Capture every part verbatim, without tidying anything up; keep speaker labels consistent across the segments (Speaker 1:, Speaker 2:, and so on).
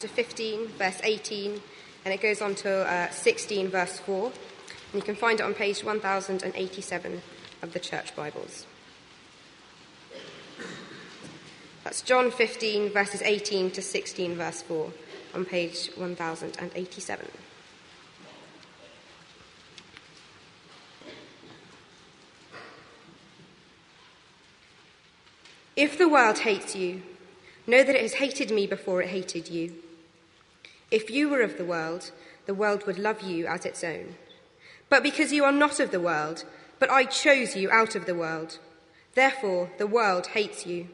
Speaker 1: fifteen, verse eighteen, and it goes on to uh, sixteen, verse four. And you can find it on page one thousand eighty-seven of the Church Bibles. That's John fifteen, verses eighteen to sixteen, verse four, on page one thousand eighty-seven. If the world hates you, know that it has hated me before it hated you. If you were of the world, the world would love you as its own. But because you are not of the world, but I chose you out of the world, therefore the world hates you.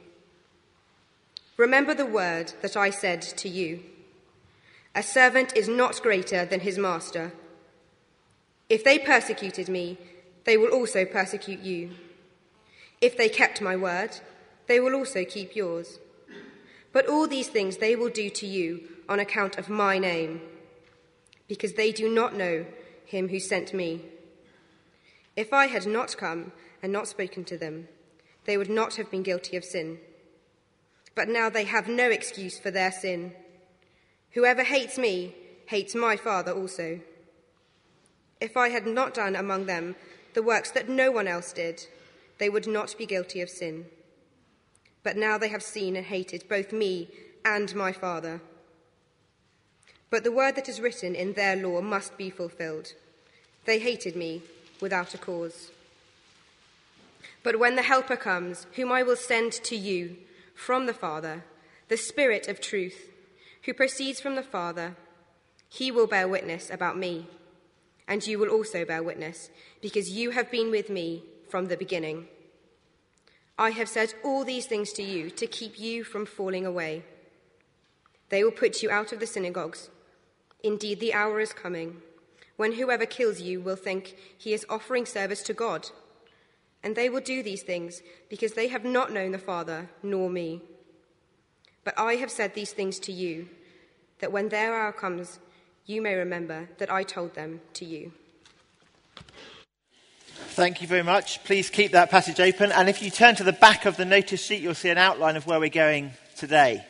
Speaker 1: Remember the word that I said to you. A servant is not greater than his master. If they persecuted me, they will also persecute you. If they kept my word, they will also keep yours. But all these things they will do to you on account of my name, because they do not know him who sent me. If I had not come and not spoken to them, they would not have been guilty of sin. But now they have no excuse for their sin. Whoever hates me hates my Father also. If I had not done among them the works that no one else did, they would not be guilty of sin. But now they have seen and hated both me and my Father. But the word that is written in their law must be fulfilled. They hated me without a cause. But when the Helper comes, whom I will send to you from the Father, the Spirit of truth, who proceeds from the Father, he will bear witness about me. And you will also bear witness, because you have been with me from the beginning. I have said all these things to you to keep you from falling away. They will put you out of the synagogues. Indeed, the hour is coming when whoever kills you will think he is offering service to God. And they will do these things because they have not known the Father nor me. But I have said these things to you, that when their hour comes, you may remember that I told them to you.
Speaker 2: Thank you very much. Please keep that passage open. And if you turn to the back of the notice sheet, you'll see an outline of where we're going today.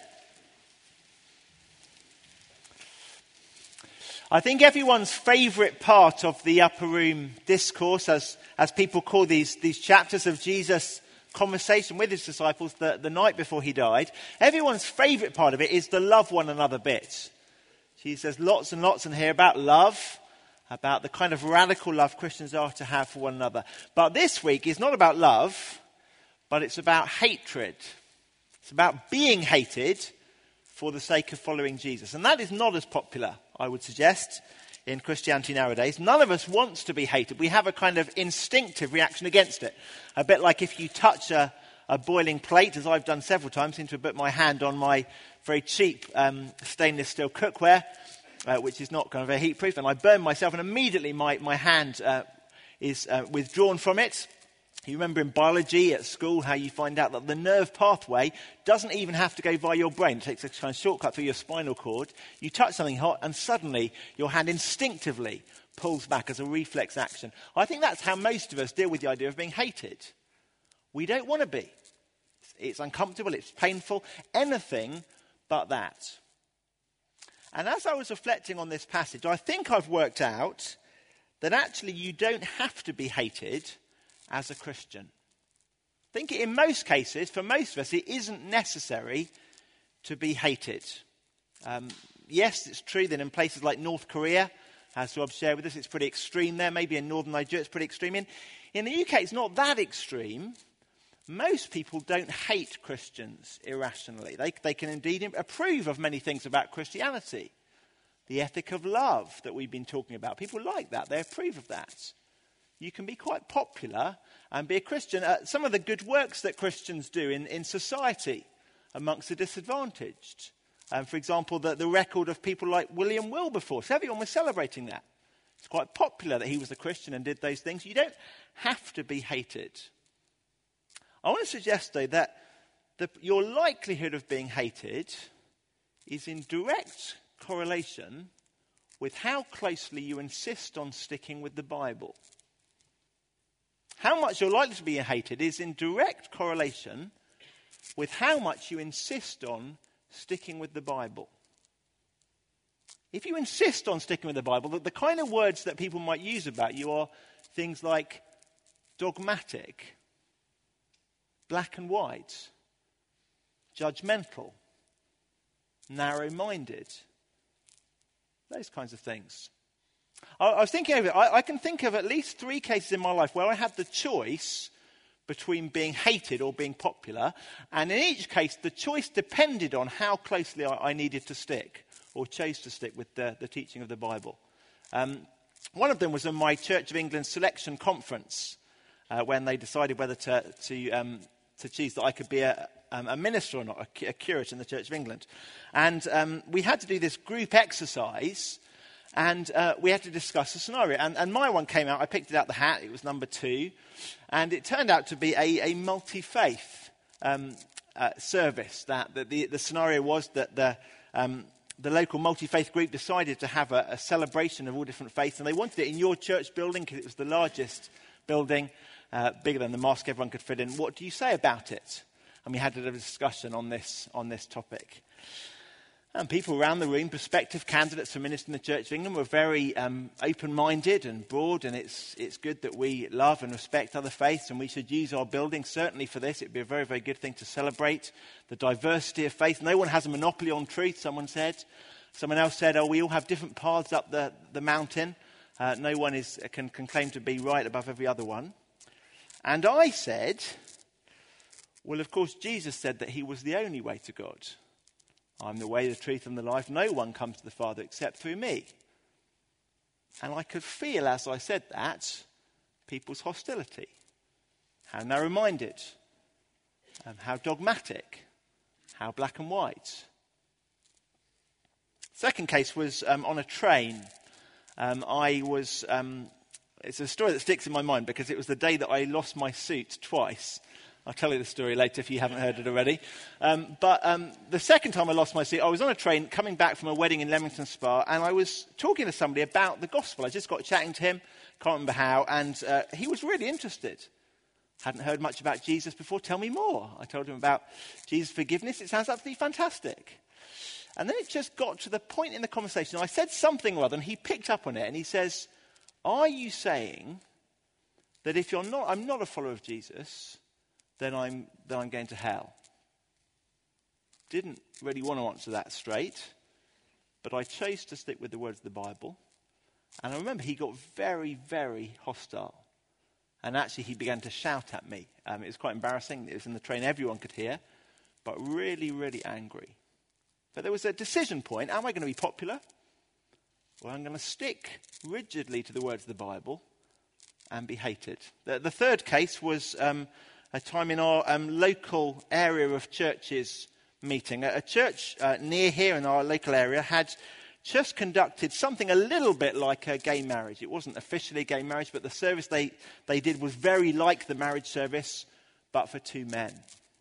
Speaker 2: I think everyone's favourite part of the upper room discourse, as, as people call these, these chapters of Jesus' conversation with his disciples the, the night before he died, everyone's favourite part of it is the love one another bit. Jesus says lots and lots in here about love, about the kind of radical love Christians are to have for one another. But this week is not about love, but it's about hatred. It's about being hated for the sake of following Jesus. And that is not as popular, I would suggest, in Christianity nowadays. None of us wants to be hated. We have a kind of instinctive reaction against it. A bit like if you touch a, a boiling plate, as I've done several times, seem to put my hand on my very cheap um, stainless steel cookware, Uh, which is not kind of very heat-proof, and I burn myself, and immediately my, my hand uh, is uh, withdrawn from it. You remember in biology at school how you find out that the nerve pathway doesn't even have to go via your brain. It takes a kind of shortcut through your spinal cord. You touch something hot, and suddenly your hand instinctively pulls back as a reflex action. I think that's how most of us deal with the idea of being hated. We don't want to be. It's uncomfortable, it's painful, anything but that. And as I was reflecting on this passage, I think I've worked out that actually you don't have to be hated as a Christian. I think in most cases, for most of us, it isn't necessary to be hated. Um, yes, it's true that in places like North Korea, as Rob shared with us, it's pretty extreme there. Maybe in northern Nigeria, it's pretty extreme. In, in the U K, it's not that extreme. Most people don't hate Christians irrationally. They, they can indeed approve of many things about Christianity. The ethic of love that we've been talking about. People like that. They approve of that. You can be quite popular and be a Christian. Uh, some of the good works that Christians do in, in society amongst the disadvantaged. Um, for example, the, the record of people like William Wilberforce. Everyone was celebrating that. It's quite popular that he was a Christian and did those things. You don't have to be hated. I want to suggest, though, that the, your likelihood of being hated is in direct correlation with how closely you insist on sticking with the Bible. How much you're likely to be hated is in direct correlation with how much you insist on sticking with the Bible. If you insist on sticking with the Bible, the, the kind of words that people might use about you are things like dogmatic, black and white, judgmental, narrow-minded, those kinds of things. I, I was thinking of it. I, I can think of at least three cases in my life where I had the choice between being hated or being popular, and in each case the choice depended on how closely I, I needed to stick or chose to stick with the, the teaching of the Bible. Um, one of them was in my Church of England selection conference uh, when they decided whether to to, um, to choose that I could be a, um, a minister or not, a, a curate in the Church of England. And um, we had to do this group exercise, and uh, we had to discuss a scenario. And, and my one came out, I picked it out the hat, it was number two, and it turned out to be a, a multi-faith um, uh, service. That, that the, the scenario was that the... Um, The local multi-faith group decided to have a, a celebration of all different faiths, and they wanted it in your church building because it was the largest building, uh, bigger than the mosque everyone could fit in. What do you say about it? And we had a discussion on this on this topic. And people around the room, prospective candidates for minister in the Church of England, were very um, open-minded and broad, and it's it's good that we love and respect other faiths, and we should use our building certainly for this. It would be a very, very good thing to celebrate the diversity of faith. No one has a monopoly on truth, someone said. Someone else said, oh, we all have different paths up the, the mountain. Uh, no one is, can, can claim to be right above every other one. And I said, well, of course, Jesus said that he was the only way to God. I'm the way, the truth, and the life. No one comes to the Father except through me. And I could feel, as I said that, people's hostility. How narrow-minded. Um, how dogmatic. How black and white. Second case was um, on a train. Um, I was... Um, it's a story that sticks in my mind because it was the day that I lost my suit twice. I'll tell you the story later if you haven't heard it already. Um, but um, the second time I lost my seat, I was on a train coming back from a wedding in Leamington Spa, and I was talking to somebody about the gospel. I just got chatting to him, can't remember how, and uh, he was really interested. Hadn't heard much about Jesus before. Tell me more. I told him about Jesus' forgiveness. It sounds absolutely fantastic. And then it just got to the point in the conversation. I said something or other, and he picked up on it, and he says, are you saying that if you're not, I'm not a follower of Jesus, then I'm, then I'm going to hell? Didn't really want to answer that straight, but I chose to stick with the words of the Bible. And I remember he got very, very hostile. And actually he began to shout at me. Um, it was quite embarrassing. It was in the train, everyone could hear, but really, really angry. But there was a decision point. Am I going to be popular? Or I'm going to stick rigidly to the words of the Bible and be hated. The, the third case was... Um, a time in our um, local area of churches meeting. A, a church uh, near here in our local area had just conducted something a little bit like a gay marriage. It wasn't officially a gay marriage, but the service they, they did was very like the marriage service, but for two men.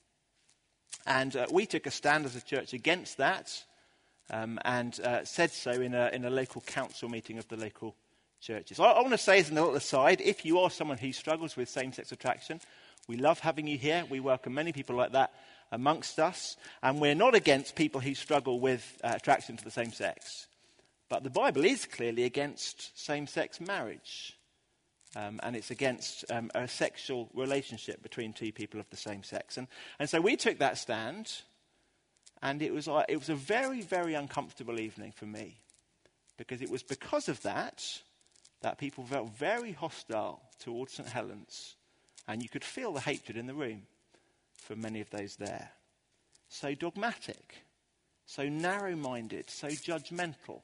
Speaker 2: And uh, we took a stand as a church against that um, and uh, said so in a, in a local council meeting of the local churches. I, I want to say as a little aside, if you are someone who struggles with same-sex attraction, we love having you here. We welcome many people like that amongst us. And we're not against people who struggle with uh, attraction to the same sex. But the Bible is clearly against same-sex marriage. Um, and it's against um, a sexual relationship between two people of the same sex. And, and so we took that stand. And it was, uh, it was a very, very uncomfortable evening for me. Because it was because of that that people felt very hostile towards St Helens. And you could feel the hatred in the room for many of those there. So dogmatic, so narrow-minded, so judgmental.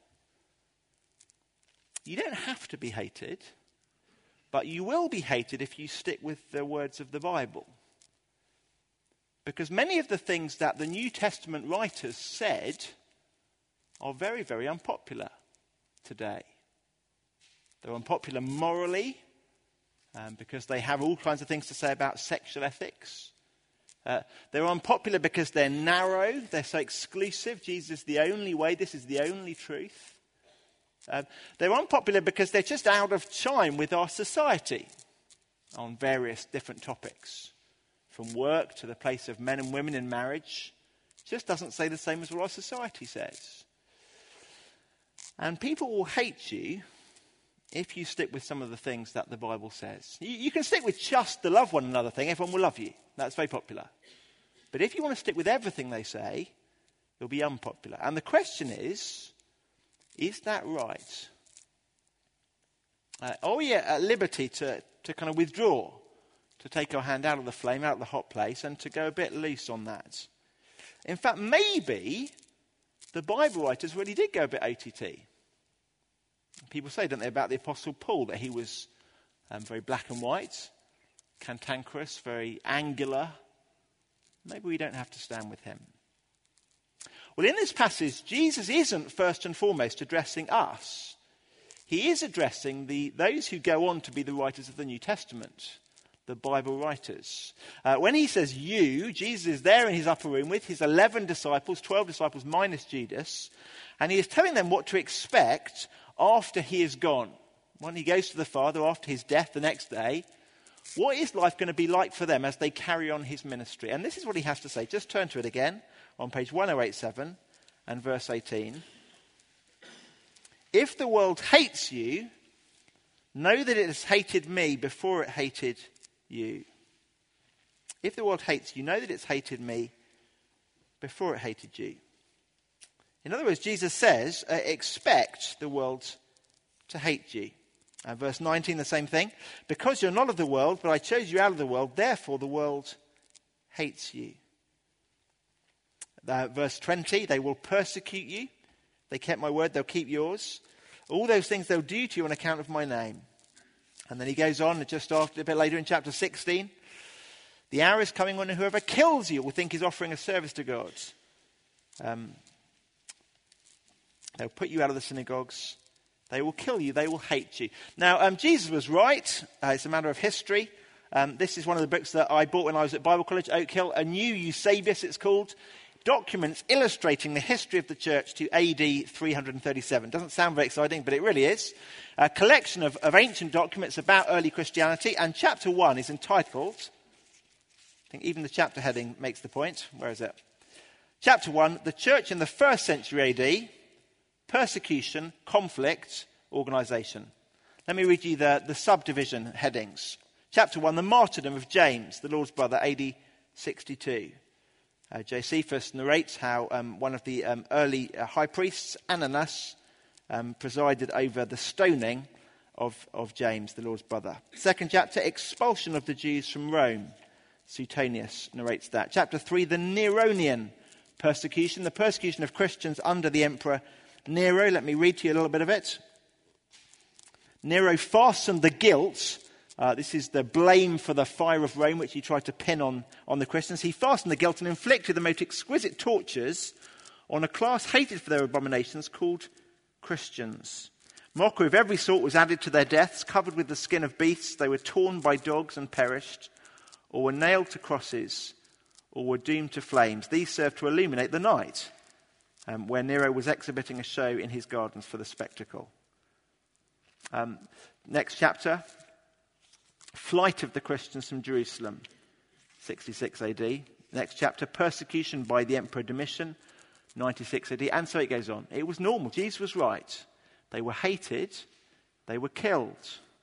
Speaker 2: You don't have to be hated, but you will be hated if you stick with the words of the Bible. Because many of the things that the New Testament writers said are very, very unpopular today. They're unpopular morally, Um, because they have all kinds of things to say about sexual ethics. Uh, they're unpopular because they're narrow, they're so exclusive. Jesus is the only way, this is the only truth. Uh, they're unpopular because they're just out of chime with our society on various different topics. From work to the place of men and women in marriage. It just doesn't say the same as what our society says. And people will hate you if you stick with some of the things that the Bible says. You, you can stick with just the love one another thing. Everyone will love you. That's very popular. But if you want to stick with everything they say, you'll be unpopular. And the question is, is that right? Uh, are we at liberty to, to kind of withdraw, to take our hand out of the flame, out of the hot place, and to go a bit loose on that? In fact, maybe the Bible writers really did go a bit O T T. People say, don't they, about the Apostle Paul, that he was um, very black and white, cantankerous, very angular. Maybe we don't have to stand with him. Well, in this passage, Jesus isn't first and foremost addressing us. He is addressing the those who go on to be the writers of the New Testament, the Bible writers. Uh, when he says you, Jesus is there in his upper room with his eleven disciples, twelve disciples minus Judas, and he is telling them what to expect after he is gone. When he goes to the Father after his death the next day, what is life going to be like for them as they carry on his ministry? And this is what he has to say. Just turn to it again on page one oh eight seven and verse eighteen. If the world hates you, know that it has hated me before it hated you. If the world hates you, know that it's hated me before it hated you. In other words, Jesus says, uh, expect the world to hate you. Uh, verse nineteen, the same thing. Because you're not of the world, but I chose you out of the world, therefore the world hates you. Uh, verse twenty, they will persecute you. They kept my word, they'll keep yours. All those things they'll do to you on account of my name. And then he goes on just after, a bit later in chapter sixteen. The hour is coming when whoever kills you will think he's offering a service to God. Um, they'll put you out of the synagogues. They will kill you. They will hate you. Now, um, Jesus was right. Uh, it's a matter of history. Um, this is one of the books that I bought when I was at Bible College, Oak Hill. A New Eusebius, it's called. Documents illustrating the history of the church to A D three thirty-seven. Doesn't sound very exciting, but it really is. A collection of, of ancient documents about early Christianity. And chapter one is entitled, I think even the chapter heading makes the point. Where is it? Chapter one, The Church in the First Century A D, Persecution, Conflict, Organisation. Let me read you the, the subdivision headings. Chapter one, The Martyrdom of James, the Lord's brother, A D sixty-two. Uh, Josephus narrates how um, one of the um, early uh, high priests, Ananias, um, presided over the stoning of, of James, the Lord's brother. Second chapter, Expulsion of the Jews from Rome. Suetonius narrates that. Chapter three, the Neronian persecution, the persecution of Christians under the Emperor Nero. Let me read to you a little bit of it. Nero fastened the guilt. Uh, this is the blame for the fire of Rome, which he tried to pin on, on the Christians. He fastened the guilt and inflicted the most exquisite tortures on a class hated for their abominations called Christians. Mockery of every sort was added to their deaths. Covered with the skin of beasts, they were torn by dogs and perished, or were nailed to crosses, or were doomed to flames. These served to illuminate the night, um, where Nero was exhibiting a show in his gardens for the spectacle. Um, next chapter. Flight of the Christians from Jerusalem, sixty-six A D. Next chapter, persecution by the Emperor Domitian, ninety-six A D. And so it goes on. It was normal. Jesus was right. They were hated. They were killed.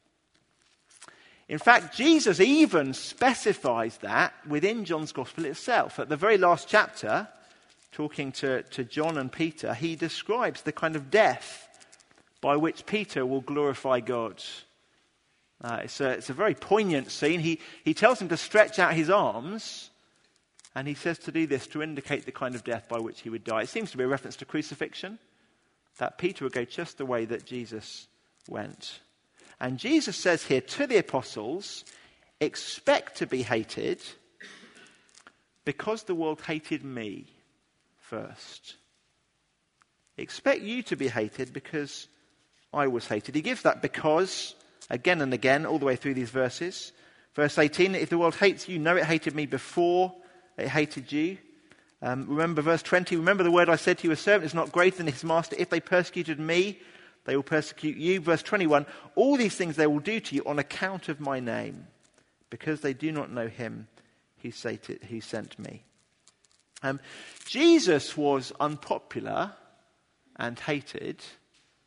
Speaker 2: In fact, Jesus even specifies that within John's Gospel itself. At the very last chapter, talking to, to John and Peter, he describes the kind of death by which Peter will glorify God. Uh, it's, a, it's a very poignant scene. He, he tells him to stretch out his arms, and he says to do this to indicate the kind of death by which he would die. It seems to be a reference to crucifixion, that Peter would go just the way that Jesus went. And Jesus says here to the apostles, expect to be hated because the world hated me first. Expect you to be hated because I was hated. He gives that because again and again, all the way through these verses. Verse eighteen, if the world hates you, know it hated me before it hated you. Um, remember verse twenty, remember the word I said to you, a servant is not greater than his master. If they persecuted me, they will persecute you. Verse twenty-one, all these things they will do to you on account of my name, because they do not know him who sent me. Um, Jesus was unpopular and hated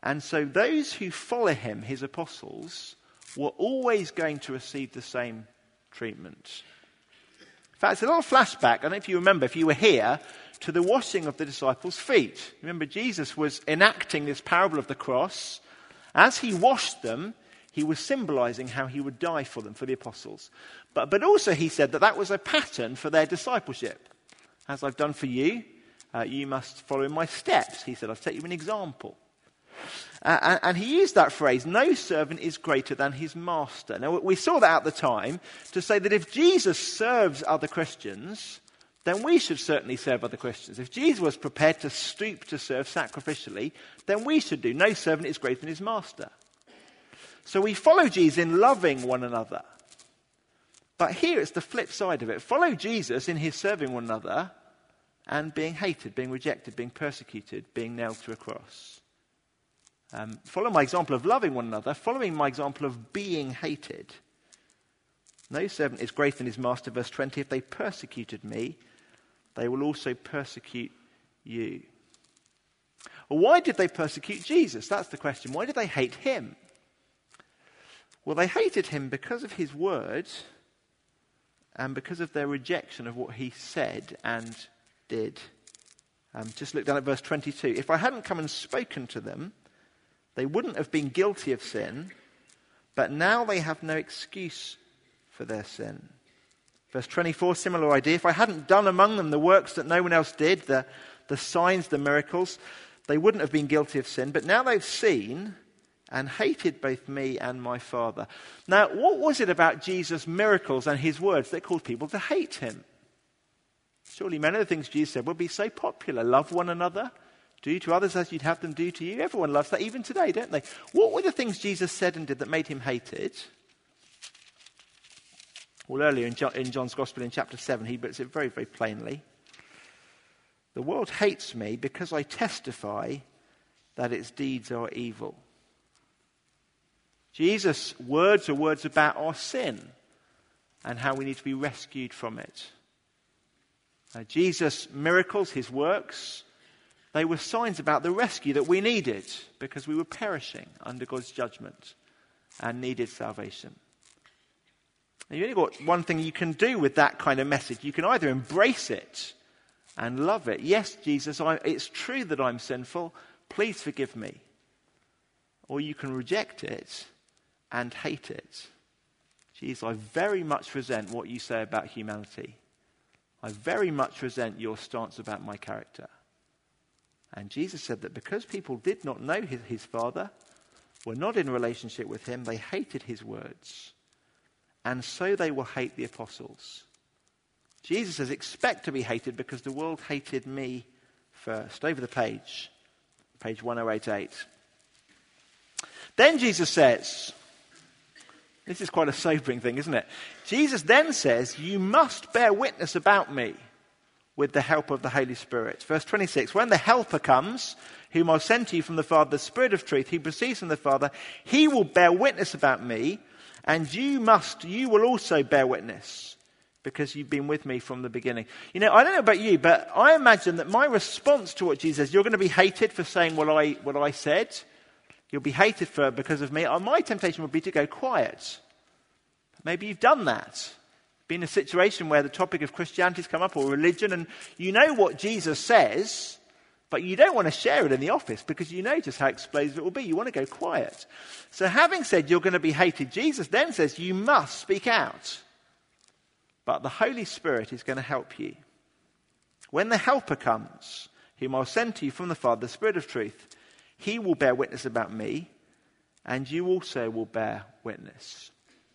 Speaker 2: And so those who follow him, his apostles, were always going to receive the same treatment. In fact, it's a little flashback, I don't know if you remember, if you were here, to the washing of the disciples' feet. Remember, Jesus was enacting this parable of the cross. As he washed them, he was symbolizing how he would die for them, for the apostles. But, but also he said that that was a pattern for their discipleship. As I've done for you, uh, you must follow in my steps. He said, I've set you an example. Uh, and, and he used that phrase, no servant is greater than his master. Now, we saw that at the time to say that if Jesus serves other Christians, then we should certainly serve other Christians. If Jesus was prepared to stoop to serve sacrificially, then we should do. No servant is greater than his master. So we follow Jesus in loving one another. But here it's the flip side of it. Follow Jesus in his serving one another and being hated, being rejected, being persecuted, being nailed to a cross. Um, follow my example of loving one another, following my example of being hated. No servant is greater than his master, verse twenty. If they persecuted me, they will also persecute you. Well, why did they persecute Jesus? That's the question. Why did they hate him? Well, they hated him because of his word and because of their rejection of what he said and did. Um, just look down at verse twenty-two. If I hadn't come and spoken to them, they wouldn't have been guilty of sin, but now they have no excuse for their sin. Verse twenty-four, similar idea. If I hadn't done among them the works that no one else did, the, the signs, the miracles, they wouldn't have been guilty of sin. But now they've seen and hated both me and my Father. Now, what was it about Jesus' miracles and his words that caused people to hate him? Surely many of the things Jesus said would be so popular. Love one another. Do to others as you'd have them do to you. Everyone loves that, even today, don't they? What were the things Jesus said and did that made him hated? Well, earlier in, John, in John's Gospel in chapter seven, he puts it very, very plainly. The world hates me because I testify that its deeds are evil. Jesus' words are words about our sin and how we need to be rescued from it. Uh, Jesus' miracles, his works, they were signs about the rescue that we needed because we were perishing under God's judgment and needed salvation. And you've only got one thing you can do with that kind of message. You can either embrace it and love it. Yes, Jesus, I, it's true that I'm sinful. Please forgive me. Or you can reject it and hate it. Jesus, I very much resent what you say about humanity. I very much resent your stance about my character. And Jesus said that because people did not know his, his Father, were not in a relationship with him, they hated his words. And so they will hate the apostles. Jesus says, expect to be hated because the world hated me first. Over the page, page one oh eight eight. Then Jesus says, this is quite a sobering thing, isn't it? Jesus then says, you must bear witness about me with the help of the Holy Spirit. Verse twenty-six, when the Helper comes, whom I'll send to you from the Father, the Spirit of truth, he proceeds from the Father, he will bear witness about me, and you must, you will also bear witness, because you've been with me from the beginning. You know, I don't know about you, but I imagine that my response to what Jesus says, you're going to be hated for saying what I, what I said. You'll be hated for because of me. My temptation would be to go quiet. Maybe you've done that. Been in a situation where the topic of Christianity has come up or religion, and you know what Jesus says, but you don't want to share it in the office because you know just how explosive it will be. You want to go quiet. So having said you're going to be hated, Jesus then says you must speak out. But the Holy Spirit is going to help you. When the Helper comes, whom I'll send to you from the Father, the Spirit of truth, he will bear witness about me, and you also will bear witness.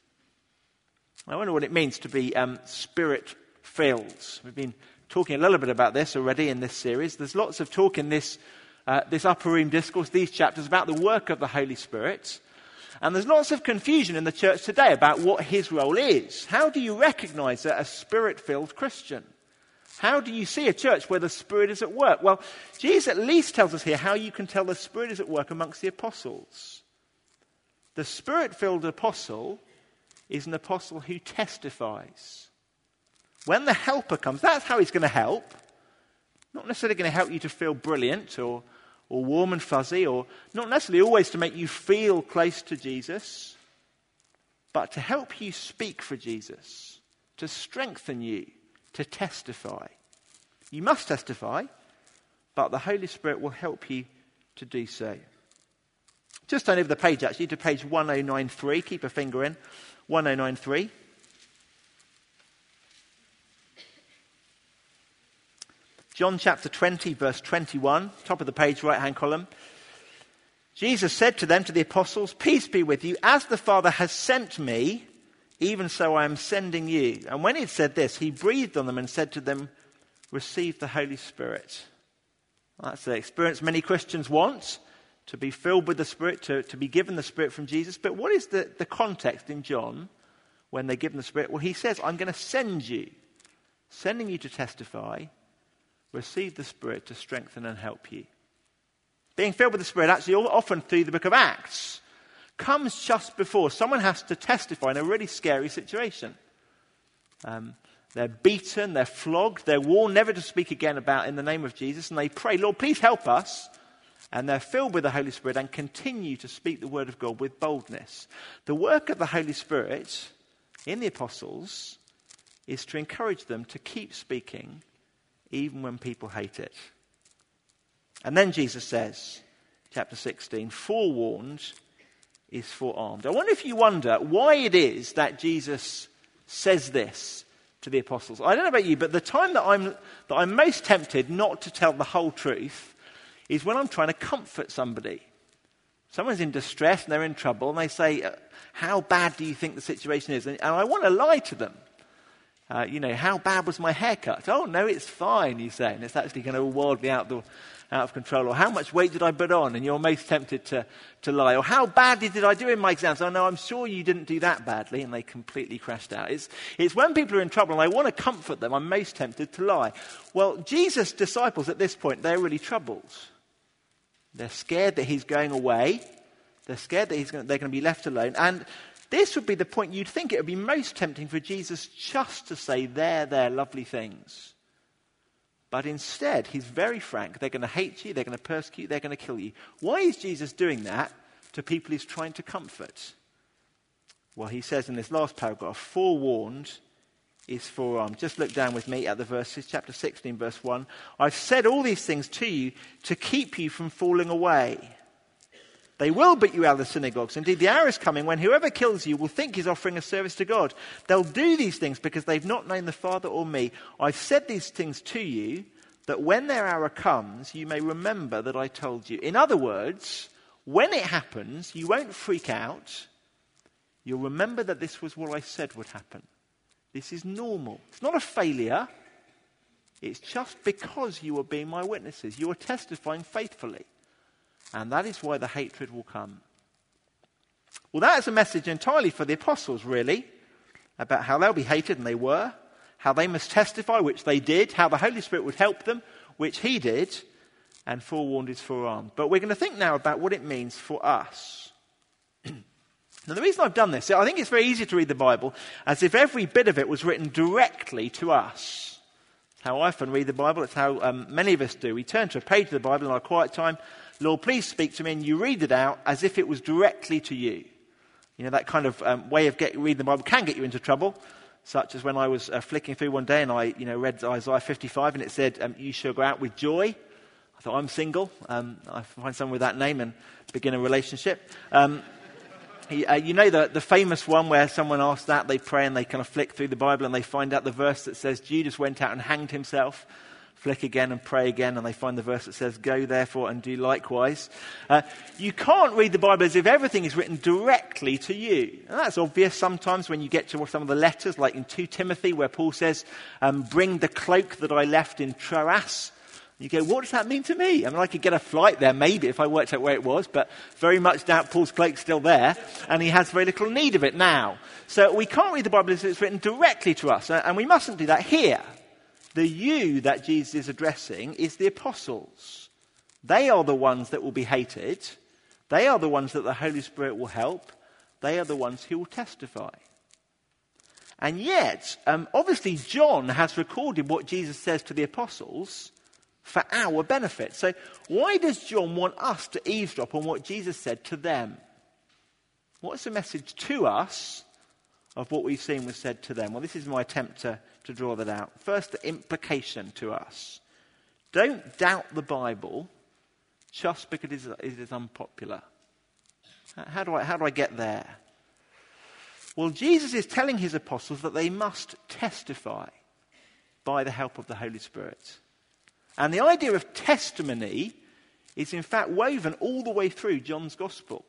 Speaker 2: I wonder what it means to be um, spirit-filled. We've been talking a little bit about this already in this series. There's lots of talk in this, uh, this upper room discourse, these chapters, about the work of the Holy Spirit. And there's lots of confusion in the church today about what his role is. How do you recognize a spirit-filled Christian? How do you see a church where the Spirit is at work? Well, Jesus at least tells us here how you can tell the Spirit is at work amongst the apostles. The Spirit-filled apostle is an apostle who testifies. When the Helper comes, that's how he's going to help. Not necessarily going to help you to feel brilliant or, or warm and fuzzy, or not necessarily always to make you feel close to Jesus, but to help you speak for Jesus, to strengthen you, to testify. You must testify, but the Holy Spirit will help you to do so. Just turn over the page, actually, to page one oh nine three. Keep a finger in. one oh nine three. John chapter twenty, verse twenty-one, top of the page, right-hand column. Jesus said to them, to the apostles, "Peace be with you. As the Father has sent me, even so I am sending you." And when he had said this, he breathed on them and said to them, "Receive the Holy Spirit." Well, that's the experience many Christians want, to be filled with the Spirit, to, to be given the Spirit from Jesus. But what is the, the context in John when they're given the Spirit? Well, he says, "I'm going to send you," sending you to testify. Receive the Spirit to strengthen and help you. Being filled with the Spirit, actually often through the book of Acts, comes just before someone has to testify in a really scary situation. Um, they're beaten, they're flogged, they're warned never to speak again about in the name of Jesus, and they pray, "Lord, please help us." And they're filled with the Holy Spirit and continue to speak the word of God with boldness. The work of the Holy Spirit in the apostles is to encourage them to keep speaking even when people hate it. And then Jesus says, chapter sixteen, "Forewarned is forearmed." I wonder if you wonder why it is that Jesus says this to the apostles. I don't know about you, but the time that I'm, that I'm most tempted not to tell the whole truth is when I'm trying to comfort somebody. Someone's in distress and they're in trouble, and they say, "How bad do you think the situation is?" And, and I want to lie to them. Uh, you know, "How bad was my haircut?" "Oh, no, it's fine," you say, and it's actually kind of wildly out, the, out of control. Or, "How much weight did I put on?" And you're most tempted to, to lie. Or, "How badly did I do in my exams?" "Oh, no, I'm sure you didn't do that badly," and they completely crashed out. It's, it's when people are in trouble and I want to comfort them, I'm most tempted to lie. Well, Jesus' disciples at this point, they're really troubled. They're scared that he's going away. They're scared that he's going, they're going to be left alone. And this would be the point you'd think it would be most tempting for Jesus just to say, "There, there, lovely things." But instead, he's very frank. They're going to hate you, they're going to persecute you, they're going to kill you. Why is Jesus doing that to people he's trying to comfort? Well, he says in this last paragraph, "Forewarned is forearmed." Just look down with me at the verses, chapter sixteen, verse one. "I've said all these things to you to keep you from falling away. They will beat you out of the synagogues. Indeed, the hour is coming when whoever kills you will think he's offering a service to God. They'll do these things because they've not known the Father or me. I've said these things to you that when their hour comes, you may remember that I told you." In other words, when it happens, you won't freak out. You'll remember that this was what I said would happen. This is normal. It's not a failure. It's just because you are being my witnesses. You are testifying faithfully. And that is why the hatred will come. Well, that is a message entirely for the apostles, really, about how they'll be hated, and they were, how they must testify, which they did, how the Holy Spirit would help them, which he did, and forewarned is forearmed. But we're going to think now about what it means for us. Now, the reason I've done this, I think it's very easy to read the Bible as if every bit of it was written directly to us. It's how I often read the Bible. It's how um, many of us do. We turn to a page of the Bible in our quiet time. "Lord, please speak to me," and you read it out as if it was directly to you. You know, that kind of um, way of get, reading the Bible can get you into trouble, such as when I was uh, flicking through one day and I you know, read Isaiah fifty-five and it said, um, "You shall go out with joy." I thought, I'm single. Um, I find someone with that name and begin a relationship. Um, you, uh, you know the, the famous one where someone asks that, they pray and they kind of flick through the Bible and they find out the verse that says Judas went out and hanged himself. Flick again and pray again, and they find the verse that says, "Go therefore and do likewise." Uh, you can't read the Bible as if everything is written directly to you. And that's obvious sometimes when you get to some of the letters, like in Second Timothy, where Paul says, um, "Bring the cloak that I left in Troas." You go, what does that mean to me? I mean, I could get a flight there maybe if I worked out where it was, but very much doubt Paul's cloak's still there, and he has very little need of it now. So we can't read the Bible as it's written directly to us, and we mustn't do that here. The you that Jesus is addressing is the apostles. They are the ones that will be hated. They are the ones that the Holy Spirit will help. They are the ones who will testify. And yet, um, obviously John has recorded what Jesus says to the apostles, for our benefit. So why does John want us to eavesdrop on what Jesus said to them? What's the message to us of what we've seen was said to them? Well, this is my attempt to, to draw that out. First, the implication to us. Don't doubt the Bible just because it is, it is unpopular. How do I, how do I get there? Well, Jesus is telling his apostles that they must testify by the help of the Holy Spirit. And the idea of testimony is in fact woven all the way through John's Gospel.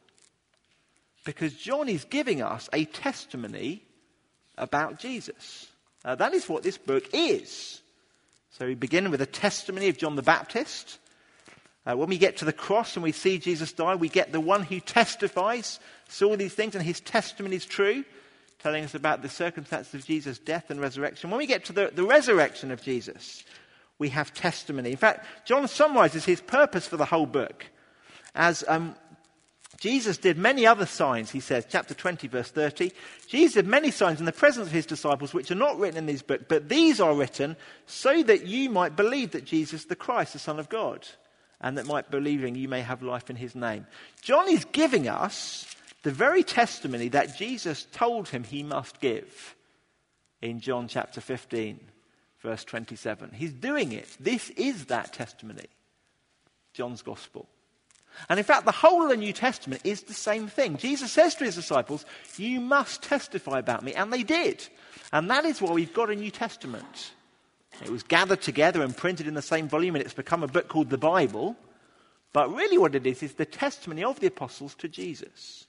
Speaker 2: Because John is giving us a testimony about Jesus. Uh, that is what this book is. So we begin with a testimony of John the Baptist. Uh, when we get to the cross and we see Jesus die, we get the one who testifies, saw these things, and his testimony is true, telling us about the circumstances of Jesus' death and resurrection. When we get to the, the resurrection of Jesus, we have testimony. In fact, John summarizes his purpose for the whole book as um, Jesus did many other signs, he says, chapter twenty, verse thirty. Jesus did many signs in the presence of his disciples, which are not written in this book, but these are written so that you might believe that Jesus is the Christ, the Son of God, and that might believing you may have life in his name. John is giving us the very testimony that Jesus told him he must give in John chapter fifteen, verse twenty-seven. He's doing it. This is that testimony, John's Gospel. And in fact, the whole of the New Testament is the same thing. Jesus says to his disciples, you must testify about me. And they did. And that is why we've got a New Testament. It was gathered together and printed in the same volume, and it's become a book called the Bible. But really what it is, is the testimony of the apostles to Jesus.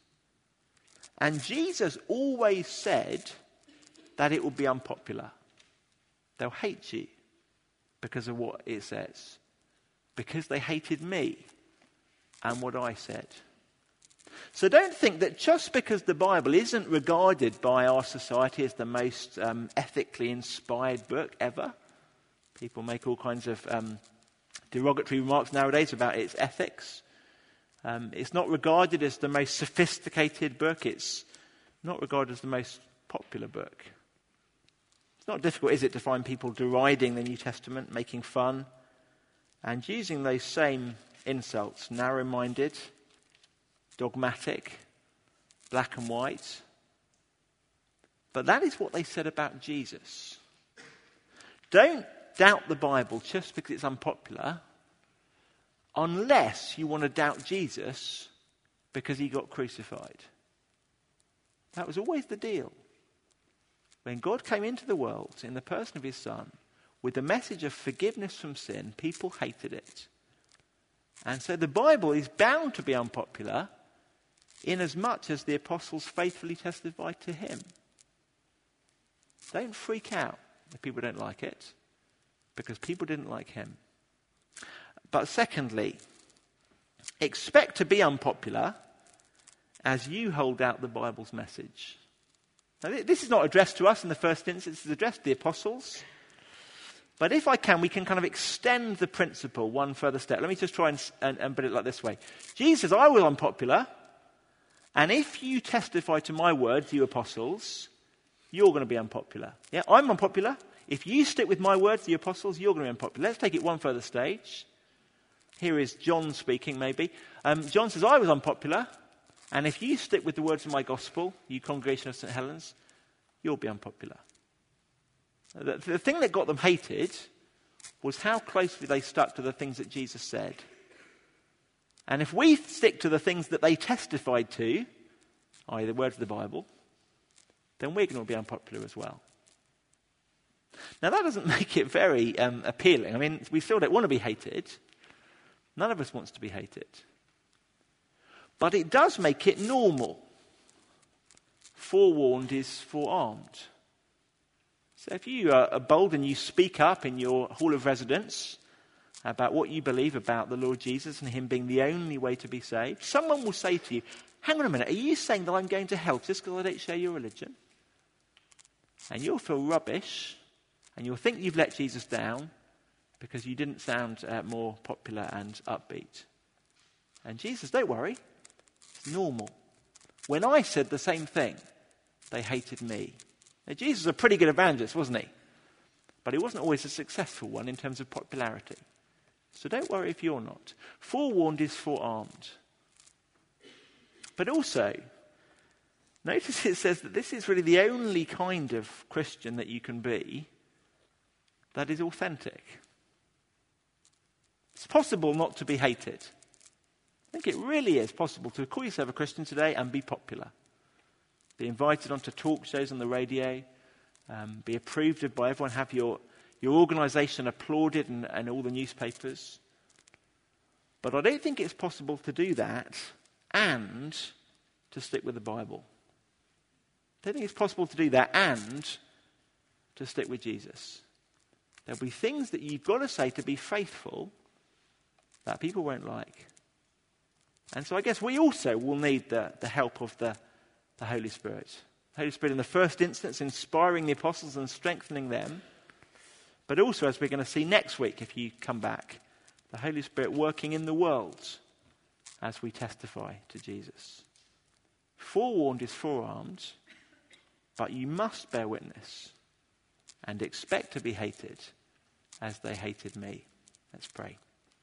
Speaker 2: And Jesus always said that it would be unpopular. They'll hate you because of what it says. Because they hated me and what I said. So don't think that just because the Bible isn't regarded by our society as the most um, ethically inspired book ever. People make all kinds of um, derogatory remarks nowadays about its ethics. Um, it's not regarded as the most sophisticated book. It's not regarded as the most popular book. It's not difficult, is it, to find people deriding the New Testament, making fun, and using those same insults, narrow-minded, dogmatic, black and white. But that is what they said about Jesus. Don't doubt the Bible just because it's unpopular, unless you want to doubt Jesus because he got crucified. That was always the deal. When God came into the world in the person of his Son, with the message of forgiveness from sin, people hated it. And so the Bible is bound to be unpopular in as much as the apostles faithfully testified to him. Don't freak out if people don't like it, because people didn't like him. But secondly, expect to be unpopular as you hold out the Bible's message. Now, this is not addressed to us in the first instance, it's addressed to the apostles. But if I can, we can kind of extend the principle one further step. Let me just try and, and, and put it like this way. Jesus says, I was unpopular, and if you testify to my words, you apostles, you're going to be unpopular. Yeah, I'm unpopular. If you stick with my words, the apostles, you're going to be unpopular. Let's take it one further stage. Here is John speaking, maybe. Um, John says, I was unpopular, and if you stick with the words of my gospel, you congregation of Saint Helens, you'll be unpopular. The, the thing that got them hated was how closely they stuck to the things that Jesus said. And if we stick to the things that they testified to, that is the words of the Bible, then we're going to be unpopular as well. Now that doesn't make it very um, appealing. I mean, we still don't want to be hated. None of us wants to be hated. But it does make it normal. Forewarned is forearmed. So if you are bold and you speak up in your hall of residence about what you believe about the Lord Jesus and him being the only way to be saved, someone will say to you, hang on a minute, are you saying that I'm going to hell just because I don't share your religion? And you'll feel rubbish, and you'll think you've let Jesus down because you didn't sound uh, more popular and upbeat. And Jesus, don't worry, it's normal. When I said the same thing, they hated me. Now, Jesus was a pretty good evangelist, wasn't he? But he wasn't always a successful one in terms of popularity. So don't worry if you're not. Forewarned is forearmed. But also, notice it says that this is really the only kind of Christian that you can be that is authentic. It's possible not to be hated. I think it really is possible to call yourself a Christian today and be popular. Be invited onto talk shows on the radio, um, be approved of by everyone, have your, your organisation applauded in, in all the newspapers. But I don't think it's possible to do that and to stick with the Bible. I don't think it's possible to do that and to stick with Jesus. There'll be things that you've got to say to be faithful that people won't like. And so I guess we also will need the, the help of the, the Holy Spirit. The Holy Spirit in the first instance inspiring the apostles and strengthening them. But also, as we're going to see next week if you come back, the Holy Spirit working in the world as we testify to Jesus. Forewarned is forearmed, but you must bear witness and expect to be hated as they hated me. Let's pray.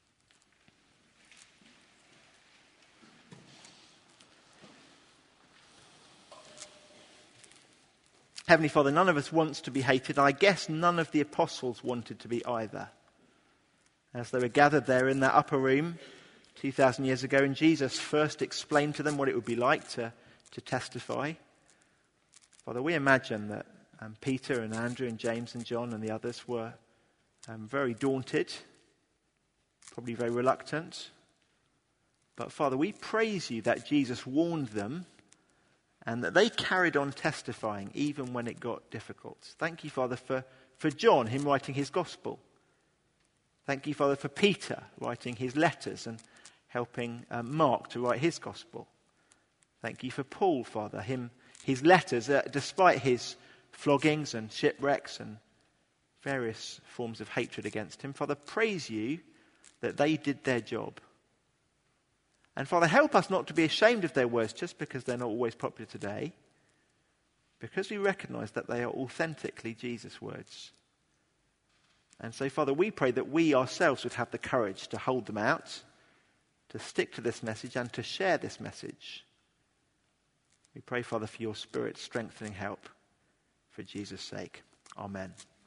Speaker 2: Heavenly Father, none of us wants to be hated. I guess none of the apostles wanted to be either. As they were gathered there in that upper room two thousand years ago, and Jesus first explained to them what it would be like to, to testify. Father, we imagine that um, Peter and Andrew and James and John and the others were um, very daunted, probably very reluctant. But Father, we praise you that Jesus warned them and that they carried on testifying even when it got difficult. Thank you, Father, for, for John, him writing his gospel. Thank you, Father, for Peter writing his letters and helping um, Mark to write his gospel. Thank you for Paul, Father, him his letters, uh, despite his floggings and shipwrecks and various forms of hatred against him. Father, praise you that they did their job. And Father, help us not to be ashamed of their words just because they're not always popular today, because we recognize that they are authentically Jesus' words. And so, Father, we pray that we ourselves would have the courage to hold them out, to stick to this message and to share this message. We pray, Father, for your Spirit's strengthening help for Jesus' sake. Amen.